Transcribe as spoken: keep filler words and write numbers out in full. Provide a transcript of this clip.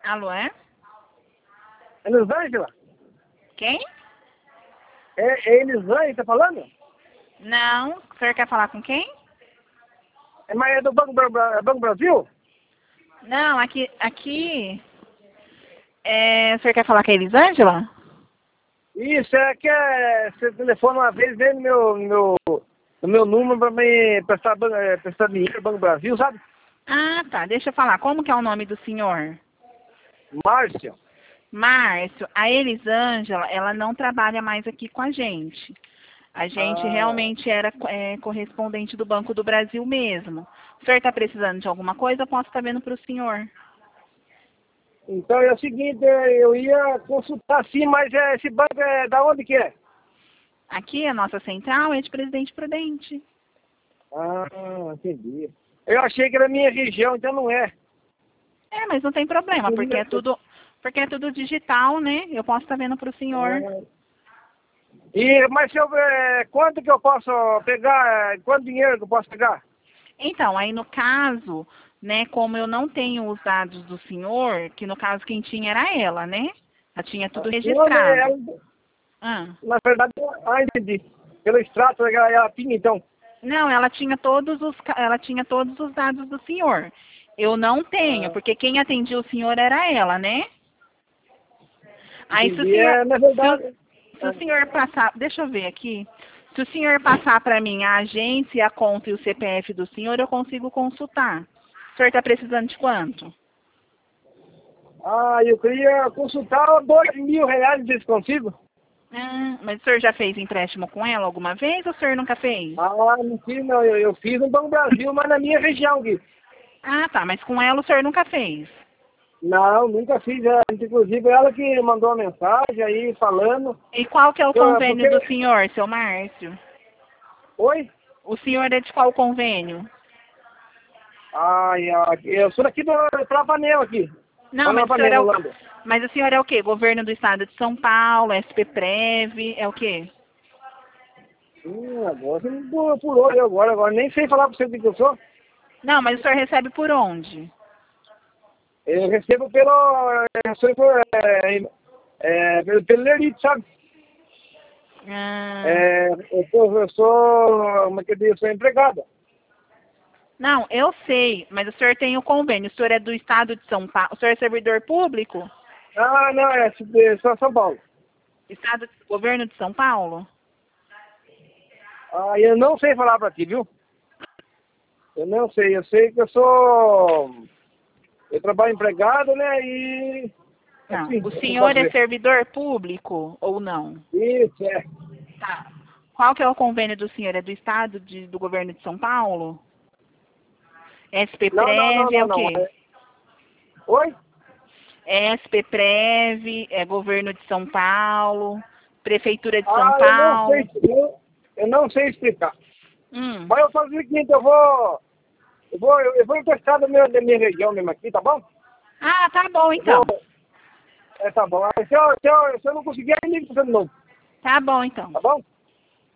Alô, é? É Elisângela? Quem? É, é Elisângela que tá falando? Não. O senhor quer falar com quem? É, mas é do Banco, Bra- Bra- Banco Brasil? Não, aqui... aqui é, o senhor quer falar com a Elisângela? Isso, é que é, você telefona uma vez, vem no meu, no meu, no meu número pra me prestar, ban- é, prestar dinheiro no Banco Brasil, sabe? Ah, tá. Deixa eu falar. Como que é o nome do senhor? Márcio. Márcio, a Elisângela, ela não trabalha mais aqui com a gente. A gente Ah, realmente era é, correspondente do Banco do Brasil mesmo. O senhor está precisando de alguma coisa? Eu posso estar vendo para o senhor. então é o seguinte, é, eu ia consultar sim, mas é, esse banco é da onde que é? Aqui, a nossa central é de Presidente Prudente. Ah, entendi. Eu achei que era minha região, então não é. É, mas não tem Eu problema, porque queria- é tudo, porque é tudo digital, né? Eu posso estar vendo para o senhor. Ah, e, mas se eu, é, quanto que eu posso pegar, é, quanto dinheiro que eu posso pegar? Então, aí no caso, né, como eu não tenho os dados do senhor, que no caso quem tinha era ela, né? Ela tinha tudo Não, né, registrado. ela, Ah. na verdade, ah, entendi. Pelo extrato, ela, ela tinha, então. Não, ela tinha todos os ca- ela tinha todos os dados do senhor. Eu não tenho, Ah, porque quem atendia o senhor era ela, né? Aí se o entendi. senhor É, na se o, verdade, se o senhor passar, deixa eu ver aqui. Se o senhor passar para mim a agência, a conta e o C P F do senhor, eu consigo consultar. O senhor está precisando de quanto? ah, eu queria consultar dois mil reais, vocês consigo? Ah, mas o senhor já fez empréstimo com ela alguma vez ou o senhor nunca fez? Ah, não fiz, não. Eu, eu fiz no Banco Brasil, mas na minha região aqui. Ah, tá, mas com ela o senhor nunca fez. Não, nunca fiz. é, Inclusive, ela que mandou uma mensagem aí falando. E qual que é o que eu- convênio Porque... do senhor, seu Márcio? Oi? O senhor é de qual convênio? Ai, ai, eu sou daqui do Travanel aqui. Não, mas o senhor Travanel, é o, Holanda. mas o senhor é o quê? Governo do Estado de São Paulo, S P Prev, é o quê? Hum, agora você me pulou pulou eu agora, agora. Nem sei falar pra você o que que eu sou. Não, mas o senhor recebe por onde? Eu recebo pelo... Eu sou por, é, é, pelo, pelo Lerite, sabe? Ah, É, eu, sou, eu sou... Como é que eu digo? Eu sou empregada. não, eu sei, mas o senhor tem o convênio. O senhor é do Estado de São Paulo. O senhor é servidor público? Ah, não, é de São São Paulo. Estado, Governo de São Paulo? Ah, eu não sei falar pra ti, viu? Eu não sei, eu sei que eu sou... Eu trabalho empregado, né, e... Não. Assim, O não senhor posso é ver. servidor público ou não? Isso, é. Tá. Qual que é o convênio do senhor? É do Estado de, do Governo de São Paulo? S P Não, não, não, Prev é não, o não. quê? É... Oi? S P Prev, é Governo de São Paulo, Prefeitura de São Ah, eu não sei, Paulo. eu, eu não sei explicar. Hum. Mas eu faço o seguinte, eu vou... Eu vou, eu vou emprestar do meu, da minha região mesmo aqui, tá bom? Ah, tá bom Eu vou... então. É, tá bom. Aí, Se eu, se eu, se eu não conseguir, aí ligo pra você de novo, Tá bom então. tá bom?